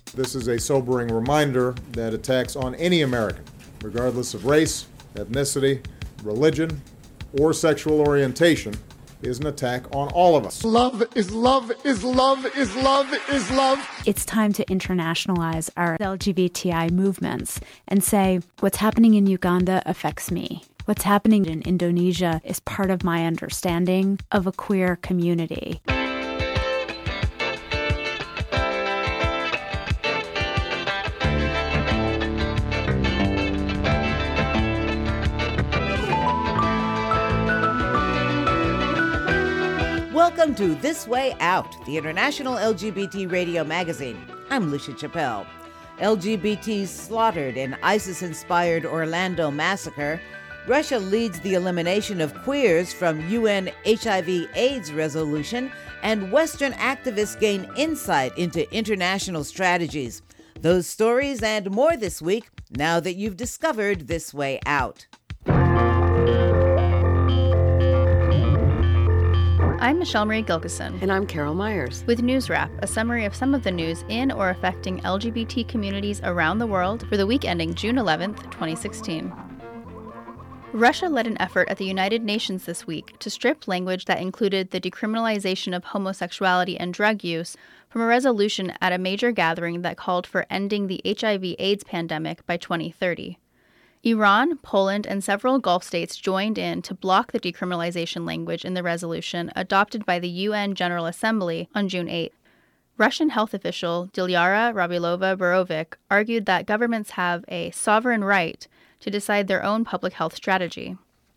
This is a sobering reminder that attacks on any American, regardless of race, ethnicity, religion, or sexual orientation, is an attack on all of us. Love is love is love is love is love. It's time to internationalize our LGBTI movements and say, what's happening in Uganda affects me. What's happening in Indonesia is part of my understanding of a queer community. Welcome to This Way Out, the international LGBT radio magazine. I'm Lucia Chappelle. LGBTs slaughtered in ISIS-inspired Orlando massacre. Russia leads the elimination of queers from UN HIV/AIDS resolution, and Western activists gain insight into international strategies. Those stories and more this week, now that you've discovered This Way Out. I'm Michelle Marie Gilkison. And I'm Carol Myers. With News Wrap, a summary of some of the news in or affecting LGBT communities around the world for the week ending June 11th, 2016. Russia led an effort at the United Nations this week to strip language that included the decriminalization of homosexuality and drug use from a resolution at a major gathering that called for ending the HIV/AIDS pandemic by 2030. Iran, Poland, and several Gulf states joined in to block the decriminalization language in the resolution adopted by the UN General Assembly on June 8. Russian health official Dilyara Rabilova-Borovic argued that governments have a sovereign right to decide their own public health strategy.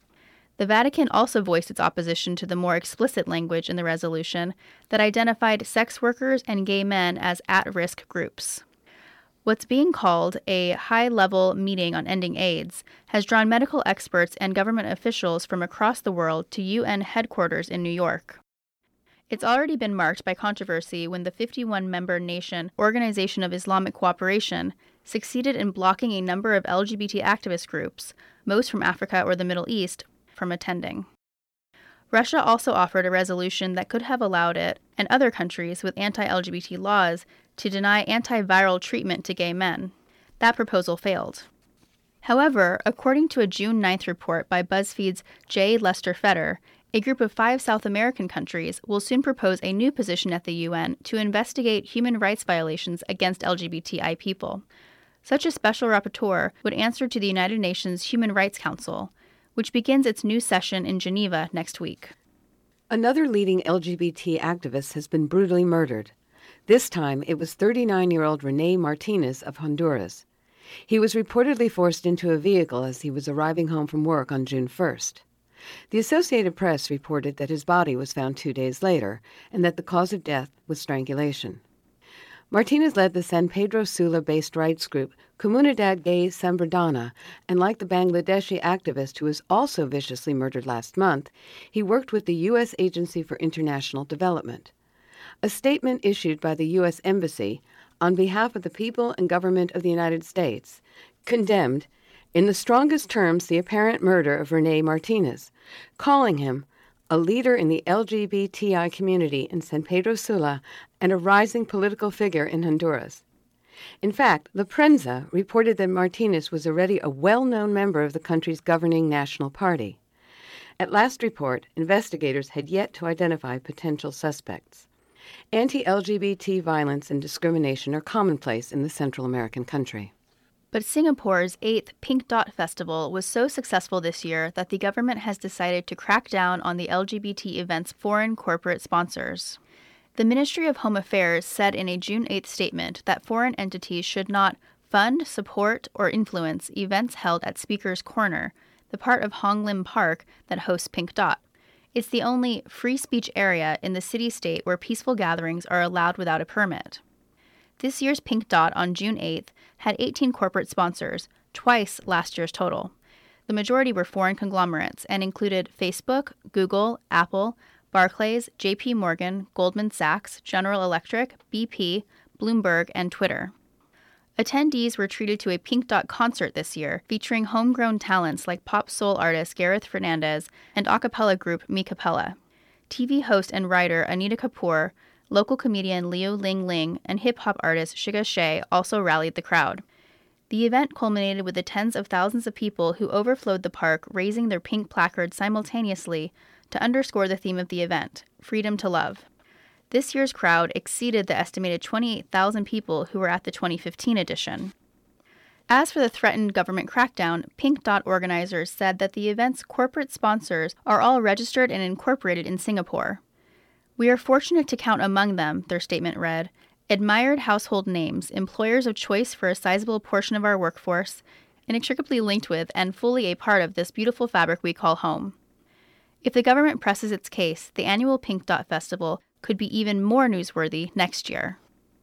The Vatican also voiced its opposition to the more explicit language in the resolution that identified sex workers and gay men as at-risk groups. What's being called a high-level meeting on ending AIDS has drawn medical experts and government officials from across the world to UN headquarters in New York. It's already been marked by controversy when the 51-member nation Organization of Islamic Cooperation succeeded in blocking a number of LGBT activist groups, most from Africa or the Middle East, from attending. Russia also offered a resolution that could have allowed it, and other countries with anti-LGBT laws, to deny antiviral treatment to gay men. That proposal failed. However, according to a June 9th report by BuzzFeed's J. Lester Fetter, a group of 5 South American countries will soon propose a new position at the UN to investigate human rights violations against LGBTI people. Such a special rapporteur would answer to the United Nations Human Rights Council, which begins its new session in Geneva next week. Another leading LGBT activist has been brutally murdered. This time, it was 39-year-old René Martinez of Honduras. He was reportedly forced into a vehicle as he was arriving home from work on June 1st. The Associated Press reported that his body was found 2 days later and that the cause of death was strangulation. Martinez led the San Pedro Sula-based rights group Comunidad Gay Samberdana, and like the Bangladeshi activist who was also viciously murdered last month, he worked with the U.S. Agency for International Development. A statement issued by the U.S. Embassy, on behalf of the people and government of the United States, condemned, in the strongest terms, the apparent murder of René Martinez, calling him a leader in the LGBTI community in San Pedro Sula and a rising political figure in Honduras. In fact, La Prensa reported that Martinez was already a well-known member of the country's governing National Party. At last report, investigators had yet to identify potential suspects. Anti-LGBT violence and discrimination are commonplace in the Central American country. But Singapore's 8th Pink Dot Festival was so successful this year that the government has decided to crack down on the LGBT event's foreign corporate sponsors. The Ministry of Home Affairs said in a June 8th statement that foreign entities should not fund, support, or influence events held at Speaker's Corner, the part of Hong Lim Park that hosts Pink Dot. It's the only free speech area in the city-state where peaceful gatherings are allowed without a permit. This year's Pink Dot on June 8th had 18 corporate sponsors, twice last year's total. The majority were foreign conglomerates and included Facebook, Google, Apple, Barclays, JP Morgan, Goldman Sachs, General Electric, BP, Bloomberg, and Twitter. Attendees were treated to a Pink Dot concert this year, featuring homegrown talents like pop soul artist Gareth Fernandez and a cappella group Mi Capella. TV host and writer Anita Kapoor, Local comedian Liu Ling Ling and hip-hop artist Shiga Shea also rallied the crowd. The event culminated with the tens of thousands of people who overflowed the park raising their pink placards simultaneously to underscore the theme of the event, freedom to love. This year's crowd exceeded the estimated 28,000 people who were at the 2015 edition. As for the threatened government crackdown, Pink Dot organizers said that the event's corporate sponsors are all registered and incorporated in Singapore. "We are fortunate to count among them," their statement read, "admired household names, employers of choice for a sizable portion of our workforce, inextricably linked with and fully a part of this beautiful fabric we call home." If the government presses its case, the annual Pink Dot Festival could be even more newsworthy next year.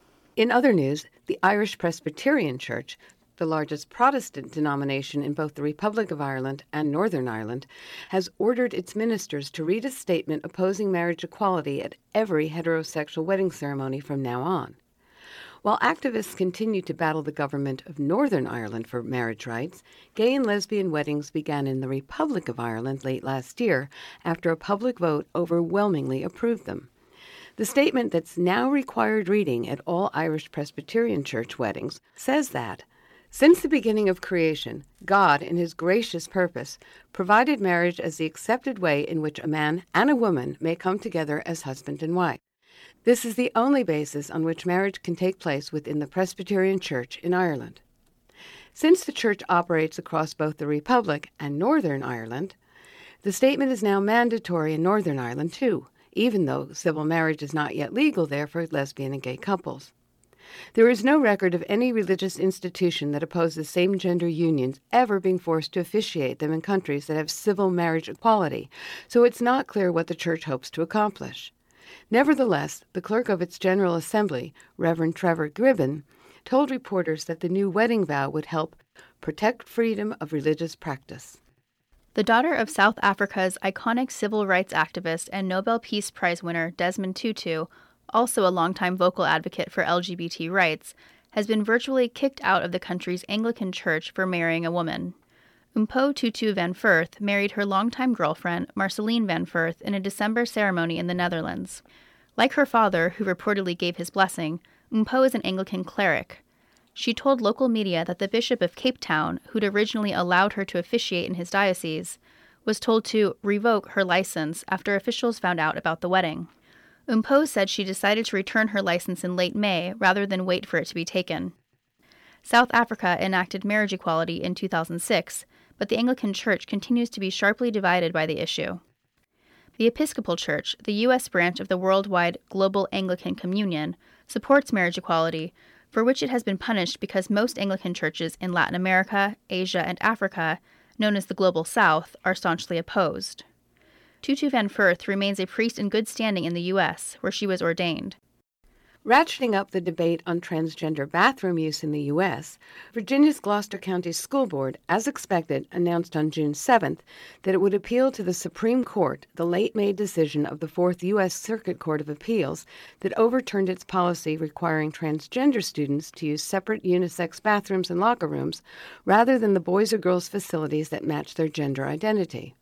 In other news, the Irish Presbyterian Church, the largest Protestant denomination in both the Republic of Ireland and Northern Ireland, has ordered its ministers to read a statement opposing marriage equality at every heterosexual wedding ceremony from now on. While activists continue to battle the government of Northern Ireland for marriage rights, gay and lesbian weddings began in the Republic of Ireland late last year after a public vote overwhelmingly approved them. The statement that's now required reading at all Irish Presbyterian Church weddings says that since the beginning of creation, God, in his gracious purpose, provided marriage as the accepted way in which a man and a woman may come together as husband and wife. This is the only basis on which marriage can take place within the Presbyterian Church in Ireland. Since the Church operates across both the Republic and Northern Ireland, the statement is now mandatory in Northern Ireland too, even though civil marriage is not yet legal there for lesbian and gay couples. There is no record of any religious institution that opposes same-gender unions ever being forced to officiate them in countries that have civil marriage equality, so it's not clear what the Church hopes to accomplish. Nevertheless, the clerk of its General Assembly, Reverend Trevor Gribben, told reporters that the new wedding vow would help protect freedom of religious practice. The daughter of South Africa's iconic civil rights activist and Nobel Peace Prize winner Desmond Tutu, also a longtime vocal advocate for LGBT rights, has been virtually kicked out of the country's Anglican Church for marrying a woman. Mpho Tutu van Furth married her longtime girlfriend, Marceline van Furth, in a December ceremony in the Netherlands. Like her father, who reportedly gave his blessing, Mpho is an Anglican cleric. She told local media that the Bishop of Cape Town, who'd originally allowed her to officiate in his diocese, was told to revoke her license after officials found out about the wedding. Mpho said she decided to return her license in late May rather than wait for it to be taken. South Africa enacted marriage equality in 2006, but the Anglican Church continues to be sharply divided by the issue. The Episcopal Church, the U.S. branch of the worldwide Global Anglican Communion, supports marriage equality, for which it has been punished because most Anglican churches in Latin America, Asia, and Africa, known as the Global South, are staunchly opposed. Tutu van Furth remains a priest in good standing in the U.S., where she was ordained. Ratcheting up the debate on transgender bathroom use in the U.S., Virginia's Gloucester County School Board, as expected, announced on June 7th that it would appeal to the Supreme Court the late May decision of the Fourth U.S. Circuit Court of Appeals that overturned its policy requiring transgender students to use separate unisex bathrooms and locker rooms rather than the boys' or girls' facilities that match their gender identity.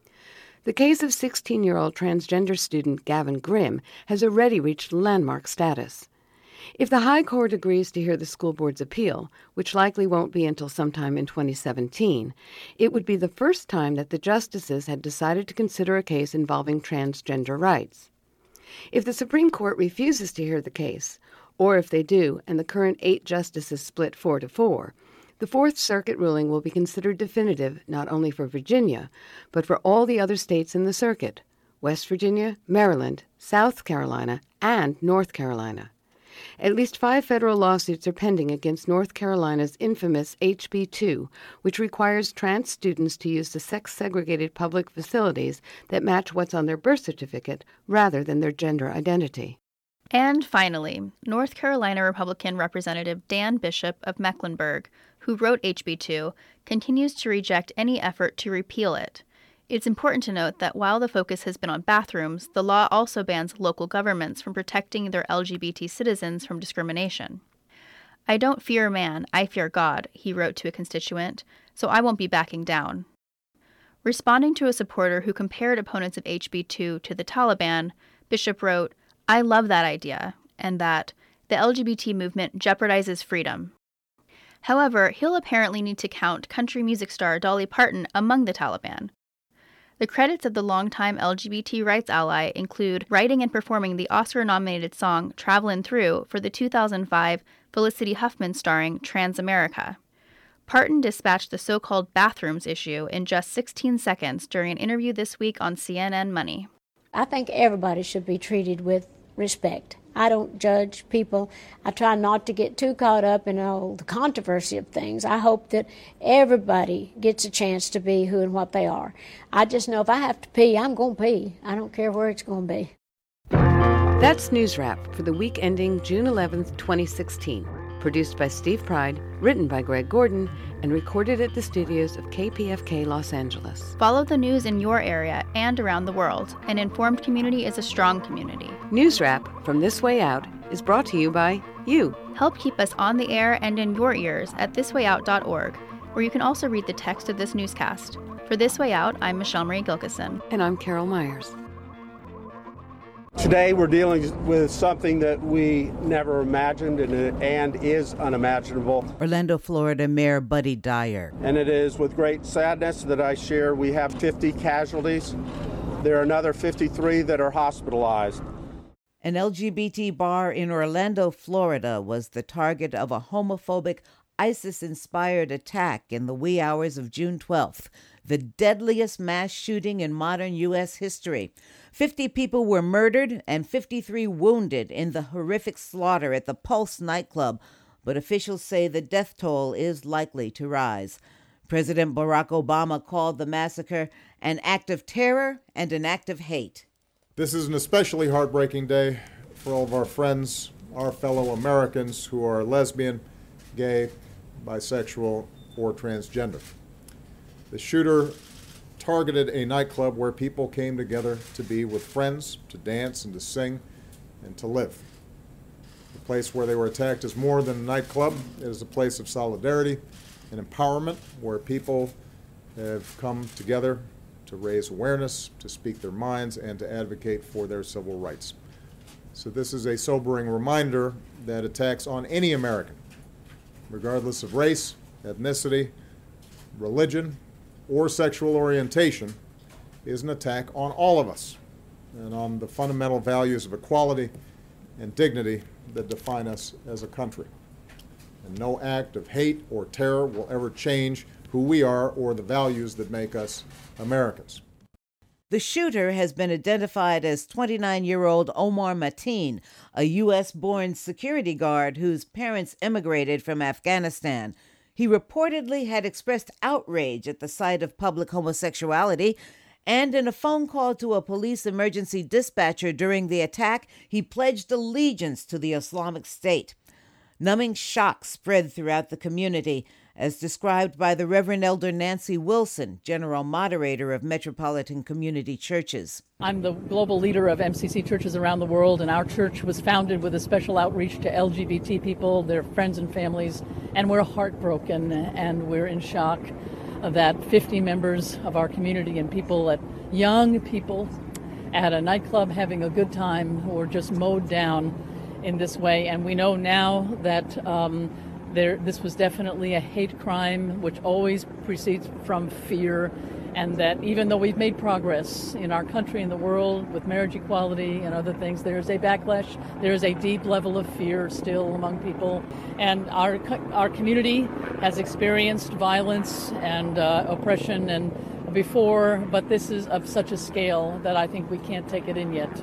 The case of 16-year-old transgender student Gavin Grimm has already reached landmark status. If the High Court agrees to hear the school board's appeal, which likely won't be until sometime in 2017, it would be the first time that the justices had decided to consider a case involving transgender rights. If the Supreme Court refuses to hear the case, or if they do and the current 8 justices split 4-4, the Fourth Circuit ruling will be considered definitive not only for Virginia, but for all the other states in the circuit, West Virginia, Maryland, South Carolina, and North Carolina. At least 5 federal lawsuits are pending against North Carolina's infamous HB 2, which requires trans students to use the sex-segregated public facilities that match what's on their birth certificate rather than their gender identity. And finally, North Carolina Republican Representative Dan Bishop of Mecklenburg, who wrote HB 2, continues to reject any effort to repeal it. It's important to note that while the focus has been on bathrooms, the law also bans local governments from protecting their LGBT citizens from discrimination. "I don't fear man, I fear God," he wrote to a constituent, "so I won't be backing down." Responding to a supporter who compared opponents of HB 2 to the Taliban, Bishop wrote, I love that idea, and that the LGBT movement jeopardizes freedom. However, he'll apparently need to count country music star Dolly Parton among the Taliban. The credits of the longtime LGBT rights ally include writing and performing the Oscar-nominated song Travelin' Through for the 2005 Felicity Huffman starring Transamerica. Parton dispatched the so-called bathrooms issue in just 16 seconds during an interview this week on CNN Money. I think everybody should be treated with respect. I don't judge people. I try not to get too caught up in all the controversy of things. I hope that everybody gets a chance to be who and what they are. I just know if I have to pee, I'm going to pee. I don't care where it's going to be. That's News Wrap for the week ending June 11th, 2016. Produced by Steve Pride, written by Greg Gordon, and recorded at the studios of KPFK Los Angeles. Follow the news in your area and around the world. An informed community is a strong community. News Wrap from This Way Out is brought to you by you. Help keep us on the air and in your ears at thiswayout.org, where you can also read the text of this newscast. For This Way Out, I'm Michelle Marie Gilkison. And I'm Carol Myers. Today we're dealing with something that we never imagined and is unimaginable. Orlando, Florida Mayor Buddy Dyer. And it is with great sadness that I share we have 50 casualties. There are another 53 that are hospitalized. An LGBT bar in Orlando, Florida was the target of a homophobic, ISIS-inspired attack in the wee hours of June 12th, the deadliest mass shooting in modern U.S. history. 50 people were murdered and 53 wounded in the horrific slaughter at the Pulse nightclub, but officials say the death toll is likely to rise. President Barack Obama called the massacre an act of terror and an act of hate. This is an especially heartbreaking day for all of our friends, our fellow Americans who are lesbian, gay, bisexual, or transgender. The shooter targeted a nightclub where people came together to be with friends, to dance and to sing and to live. The place where they were attacked is more than a nightclub. It is a place of solidarity and empowerment where people have come together to raise awareness, to speak their minds, and to advocate for their civil rights. So this is a sobering reminder that attacks on any American, regardless of race, ethnicity, religion, or sexual orientation, is an attack on all of us and on the fundamental values of equality and dignity that define us as a country. And no act of hate or terror will ever change who we are or the values that make us Americans. The shooter has been identified as 29-year-old Omar Mateen, a U.S.-born security guard whose parents immigrated from Afghanistan. He reportedly had expressed outrage at the sight of public homosexuality, and in a phone call to a police emergency dispatcher during the attack, he pledged allegiance to the Islamic State. Numbing shock spread throughout the community, as described by the Reverend Elder Nancy Wilson, General Moderator of Metropolitan Community Churches. I'm the global leader of MCC churches around the world, and our church was founded with a special outreach to LGBT people, their friends and families, and we're heartbroken and we're in shock that 50 members of our community and young people at a nightclub having a good time were just mowed down in this way. And we know now that this was definitely a hate crime, which always proceeds from fear, and that even though we've made progress in our country and the world with marriage equality and other things, there is a backlash, there is a deep level of fear still among people. And our community has experienced violence and oppression and before, but this is of such a scale that I think we can't take it in yet.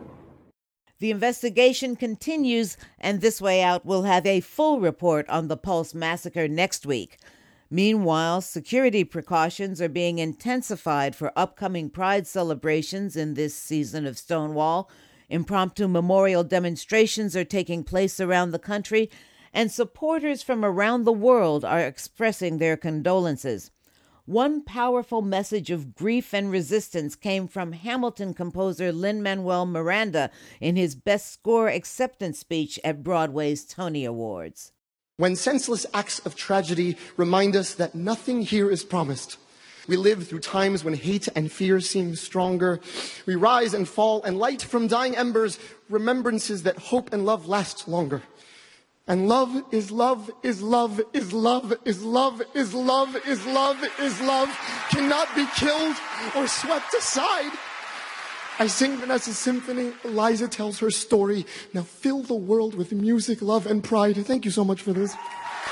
The investigation continues, and This Way Out will have a full report on the Pulse massacre next week. Meanwhile, security precautions are being intensified for upcoming Pride celebrations in this season of Stonewall. Impromptu memorial demonstrations are taking place around the country, and supporters from around the world are expressing their condolences. One powerful message of grief and resistance came from Hamilton composer Lin-Manuel Miranda in his Best Score acceptance speech at Broadway's Tony Awards. When senseless acts of tragedy remind us that nothing here is promised, We live through times when hate and fear seem stronger. We rise and fall and light from dying embers, remembrances that hope and love last longer. And love is love is love is love is love is love is love is love, cannot be killed or swept aside. I sing Vanessa's symphony, Eliza tells her story. Now fill the world with music, love, and pride. Thank you so much for this.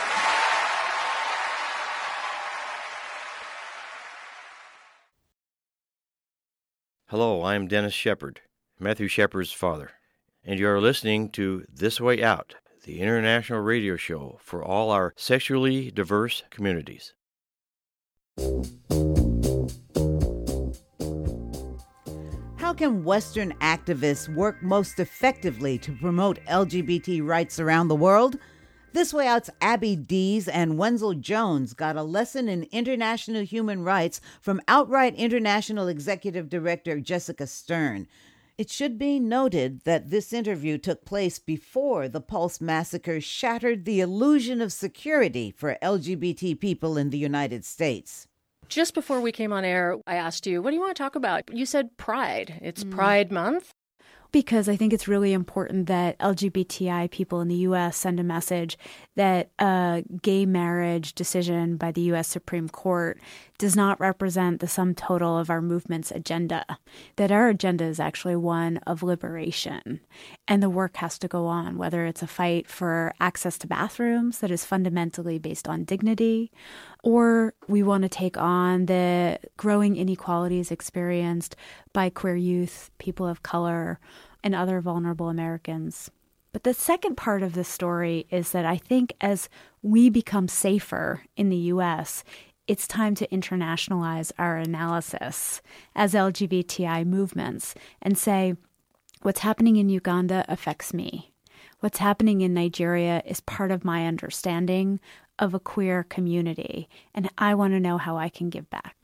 Hello, I'm Dennis Shepard, Matthew Shepard's father, and you are listening to This Way Out, the international radio show for all our sexually diverse communities. How can Western activists work most effectively to promote LGBT rights around the world? This Way Out's Abby Dees and Wenzel Jones got a lesson in international human rights from Outright International Executive Director Jessica Stern. It should be noted that this interview took place before the Pulse massacre shattered the illusion of security for LGBT people in the United States. Just before we came on air, I asked you, what do you want to talk about? You said Pride. It's Pride Month. Because I think it's really important that LGBTI people in the U.S. send a message that a gay marriage decision by the U.S. Supreme Court does not represent the sum total of our movement's agenda, that our agenda is actually one of liberation. And the work has to go on, whether it's a fight for access to bathrooms that is fundamentally based on dignity, or we want to take on the growing inequalities experienced by queer youth, people of color, and other vulnerable Americans. But the second part of the story is that I think as we become safer in the U.S., it's time to internationalize our analysis as LGBTI movements and say, what's happening in Uganda affects me. What's happening in Nigeria is part of my understanding of a queer community, and I want to know how I can give back.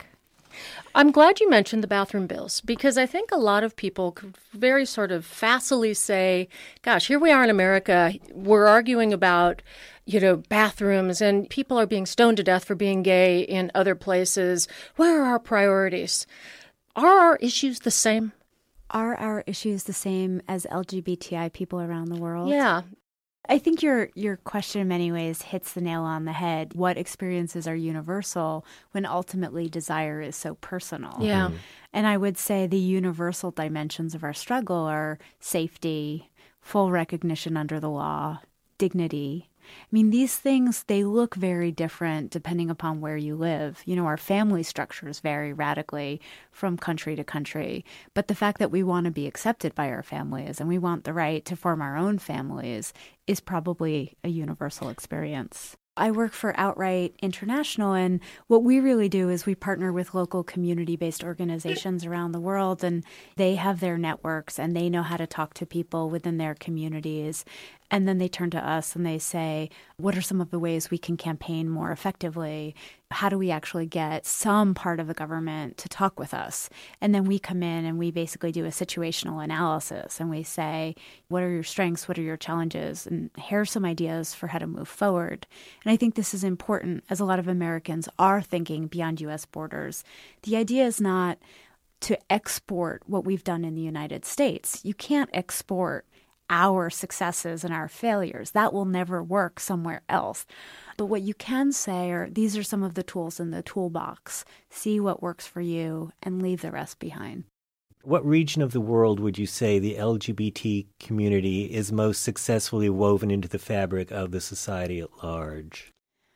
I'm glad you mentioned the bathroom bills, because I think a lot of people could very sort of facilely say, gosh, here we are in America, we're arguing about, bathrooms, and people are being stoned to death for being gay in other places. Where are our priorities? Are our issues the same? Are our issues the same as LGBTI people around the world? Yeah. I think your question in many ways hits the nail on the head. What experiences are universal when ultimately desire is so personal? Yeah. And I would say the universal dimensions of our struggle are safety, full recognition under the law, dignity. I mean, these things, they look very different depending upon where you live. Our family structures vary radically from country to country. But the fact that we want to be accepted by our families and we want the right to form our own families is probably a universal experience. I work for Outright International, and what we really do is we partner with local community-based organizations around the world, and they have their networks, and they know how to talk to people within their communities. And then they turn to us and they say, what are some of the ways we can campaign more effectively? How do we actually get some part of the government to talk with us? And then we come in and we basically do a situational analysis, and we say, what are your strengths? What are your challenges? And here are some ideas for how to move forward. And I think this is important, as a lot of Americans are thinking beyond U.S. borders. The idea is not to export what we've done in the United States. You can't export our successes and our failures. That will never work somewhere else. But what you can say are, these are some of the tools in the toolbox. See what works for you and leave the rest behind. What region of the world would you say the LGBT community is most successfully woven into the fabric of the society at large?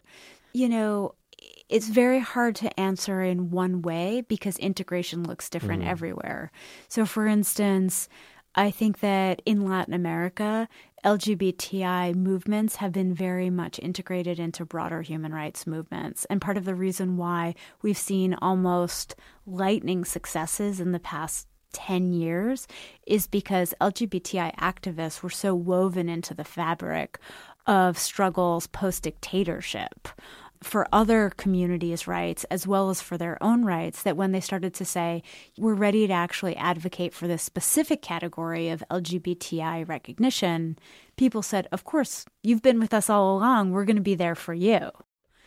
It's very hard to answer in one way because integration looks different everywhere. So, for instance, I think that in Latin America, LGBTI movements have been very much integrated into broader human rights movements. And part of the reason why we've seen almost lightning successes in the past 10 years is because LGBTI activists were so woven into the fabric of struggles post-dictatorship for other communities' rights as well as for their own rights, that when they started to say, we're ready to actually advocate for this specific category of LGBTI recognition, people said, of course, you've been with us all along. We're going to be there for you.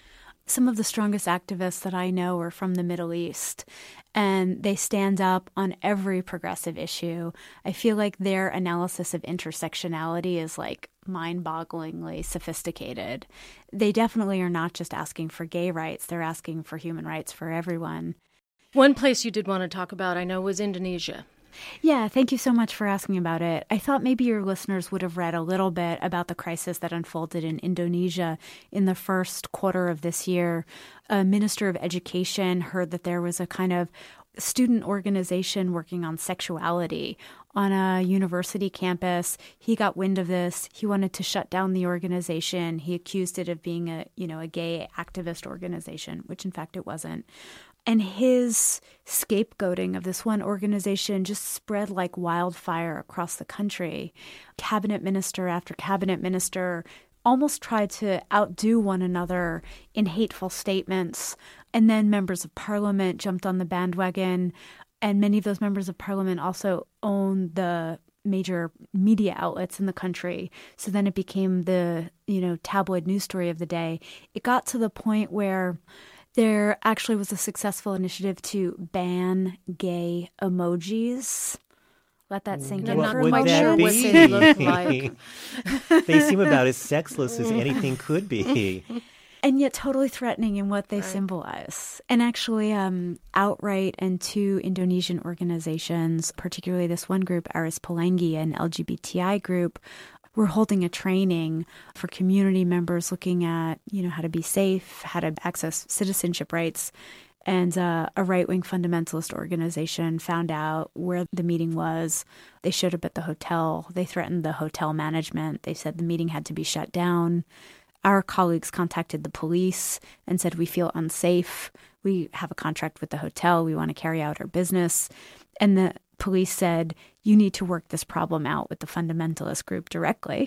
Some of the strongest activists that I know are from the Middle East, and they stand up on every progressive issue. I feel like their analysis of intersectionality is like mind-bogglingly sophisticated. They definitely are not just asking for gay rights, they're asking for human rights for everyone. One place you did want to talk about, I know, was Indonesia. Yeah, thank you so much for asking about it. I thought maybe your listeners would have read a little bit about the crisis that unfolded in Indonesia in the first quarter of this year. A minister of education heard that there was a kind of student organization working on sexuality on a university campus. He got wind of this. He wanted to shut down the organization. He accused it of being a gay activist organization, which in fact it wasn't. And his scapegoating of this one organization just spread like wildfire across the country. Cabinet minister after cabinet minister almost tried to outdo one another in hateful statements. And then members of parliament jumped on the bandwagon. And many of those members of parliament also own the major media outlets in the country. So then it became the, tabloid news story of the day. It got to the point where there actually was a successful initiative to ban gay emojis. Let that sink in for a moment. What they look like. They seem about as sexless as anything could be. And yet totally threatening in what they symbolize. And actually, Outright and two Indonesian organizations, particularly this one group, Aris Pelangi, an LGBTI group, we're holding a training for community members looking at, how to be safe, how to access citizenship rights. And a right-wing fundamentalist organization found out where the meeting was. They showed up at the hotel. They threatened the hotel management. They said the meeting had to be shut down. Our colleagues contacted the police and said, we feel unsafe. We have a contract with the hotel. We want to carry out our business. And the police said, you need to work this problem out with the fundamentalist group directly.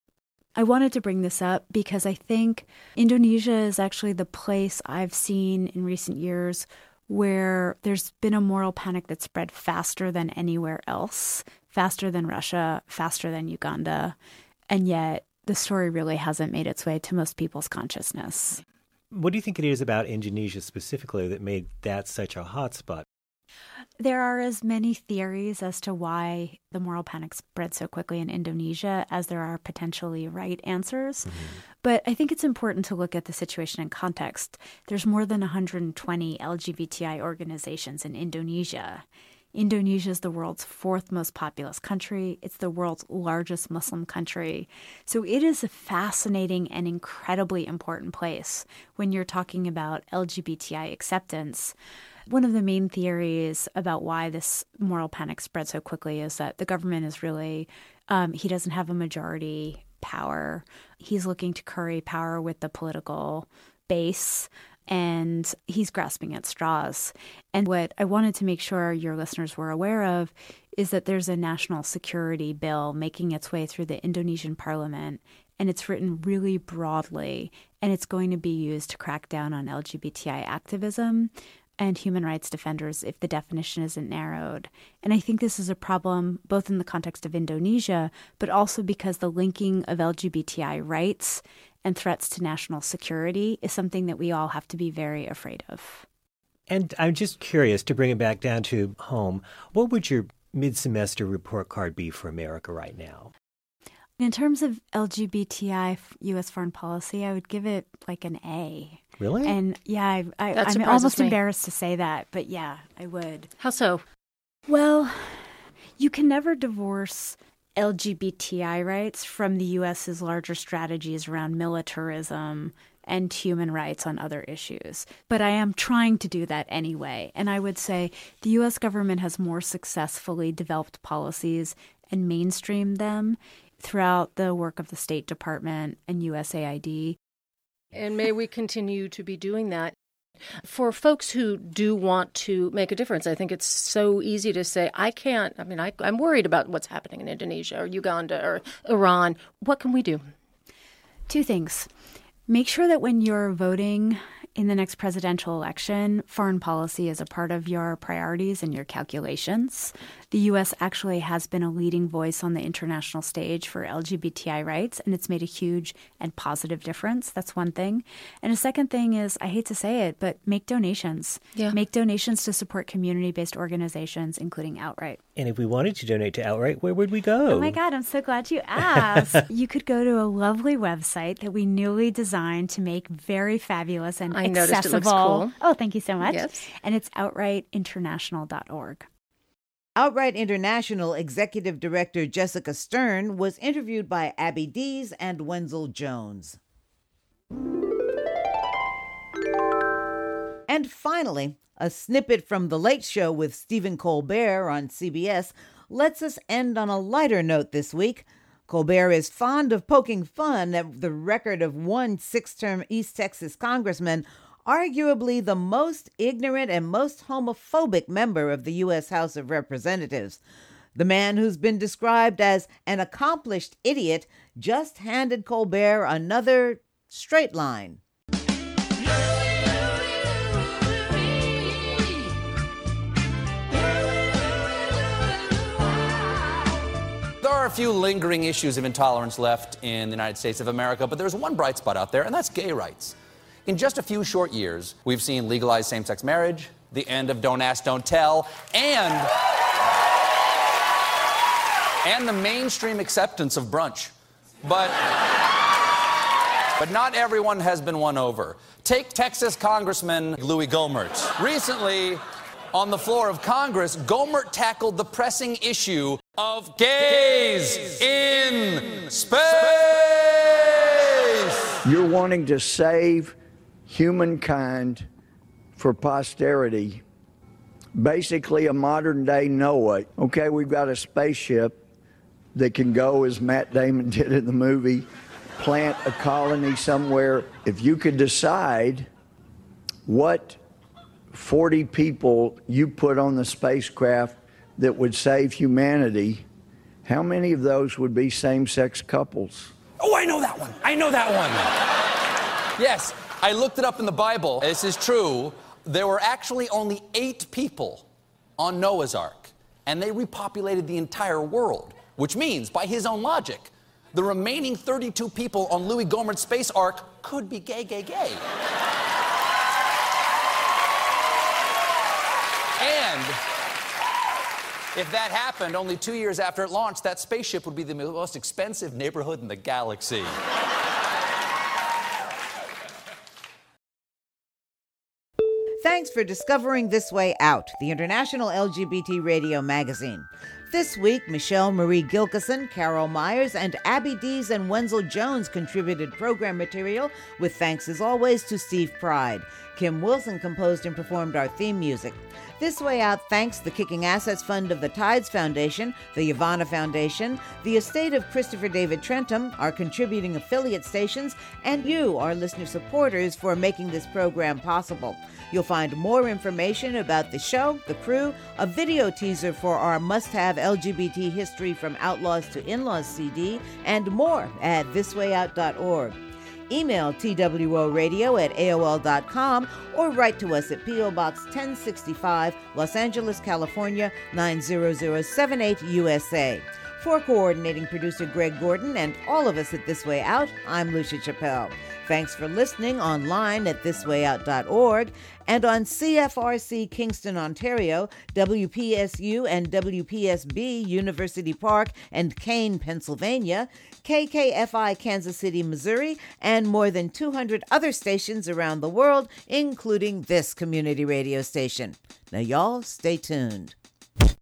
I wanted to bring this up because I think Indonesia is actually the place I've seen in recent years where there's been a moral panic that spread faster than anywhere else, faster than Russia, faster than Uganda. And yet the story really hasn't made its way to most people's consciousness. What do you think it is about Indonesia specifically that made that such a hotspot? There are as many theories as to why the moral panic spread so quickly in Indonesia as there are potentially right answers. Mm-hmm. But I think it's important to look at the situation in context. There's more than 120 LGBTI organizations in Indonesia. Indonesia is the world's fourth most populous country. It's the world's largest Muslim country. So it is a fascinating and incredibly important place when you're talking about LGBTI acceptance. One of the main theories about why this moral panic spread so quickly is that the government is really, he doesn't have a majority power. He's looking to curry power with the political base, and he's grasping at straws. And what I wanted to make sure your listeners were aware of is that there's a national security bill making its way through the Indonesian parliament, and it's written really broadly, and it's going to be used to crack down on LGBTI activism and human rights defenders if the definition isn't narrowed. And I think this is a problem both in the context of Indonesia, but also because the linking of LGBTI rights and threats to national security is something that we all have to be very afraid of. And I'm just curious, to bring it back down to home, what would your mid-semester report card be for America right now? In terms of LGBTI U.S. foreign policy, I would give it like an A. Really? And yeah, I'm almost embarrassed to say that, but yeah, I would. How so? Well, you can never divorce LGBTI rights from the U.S.'s larger strategies around militarism and human rights on other issues. But I am trying to do that anyway. And I would say the U.S. government has more successfully developed policies and mainstreamed them throughout the work of the State Department and USAID. And may we continue to be doing that. For folks who do want to make a difference, I think it's so easy to say, I'm worried about what's happening in Indonesia or Uganda or Iran. What can we do? Two things. Make sure that when you're voting in the next presidential election, foreign policy is a part of your priorities and your calculations. The U.S. actually has been a leading voice on the international stage for LGBTI rights, and it's made a huge and positive difference. That's one thing. And a second thing is, I hate to say it, but make donations. Yeah. Make donations to support community-based organizations, including Outright. And if we wanted to donate to Outright, where would we go? Oh my God, I'm so glad you asked. You could go to a lovely website that we newly designed to make very fabulous and I noticed accessible. it looks cool. Oh, thank you so much. Yes. And it's outrightinternational.org. Outright International Executive Director Jessica Stern was interviewed by Abby Dees and Wenzel Jones. And finally, a snippet from The Late Show with Stephen Colbert on CBS lets us end on a lighter note this week. Colbert is fond of poking fun at the record of one six-term East Texas congressman, arguably the most ignorant and most homophobic member of the U.S. House of Representatives. The man who's been described as an accomplished idiot just handed Colbert another straight line. There are a few lingering issues of intolerance left in the United States of America, but there's one bright spot out there, and that's gay rights. In just a few short years, we've seen legalized same-sex marriage, the end of Don't Ask, Don't Tell, and the mainstream acceptance of brunch. But not everyone has been won over. Take Texas Congressman Louis Gohmert. Recently, on the floor of Congress, Gohmert tackled the pressing issue of gays in space. You're wanting to save humankind for posterity. Basically a modern day Noah. Okay, we've got a spaceship that can go, as Matt Damon did in the movie, plant a colony somewhere. If you could decide what 40 people you put on the spacecraft that would save humanity, how many of those would be same-sex couples? Oh, I know that one. I know that one. Yes, I looked it up in the Bible. This is true. There were actually only 8 people on Noah's Ark, and they repopulated the entire world, which means, by his own logic, the remaining 32 people on Louis Gohmert's space ark could be gay. And if that happened only 2 years after it launched, that spaceship would be the most expensive neighborhood in the galaxy. Thanks for discovering This Way Out, the international LGBT radio magazine. This week, Michelle Marie Gilkison, Carol Myers, and Abby Dees and Wenzel Jones contributed program material, with thanks as always to Steve Pride. Kim Wilson composed and performed our theme music. This Way Out thanks the Kicking Assets Fund of the Tides Foundation, the Yavana Foundation, the estate of Christopher David Trentham, our contributing affiliate stations, and you, our listener supporters, for making this program possible. You'll find more information about the show, the crew, a video teaser for our must-have LGBT history from Outlaws to In-Laws CD, and more at thiswayout.org. Email tworadio@aol.com or write to us at P.O. Box 1065, Los Angeles, California, 90078 USA. For coordinating producer Greg Gordon and all of us at This Way Out, I'm Lucia Chappelle. Thanks for listening online at thiswayout.org and on CFRC Kingston, Ontario, WPSU and WPSB University Park and Kane, Pennsylvania, KKFI Kansas City, Missouri, and more than 200 other stations around the world, including this community radio station. Now, y'all, stay tuned.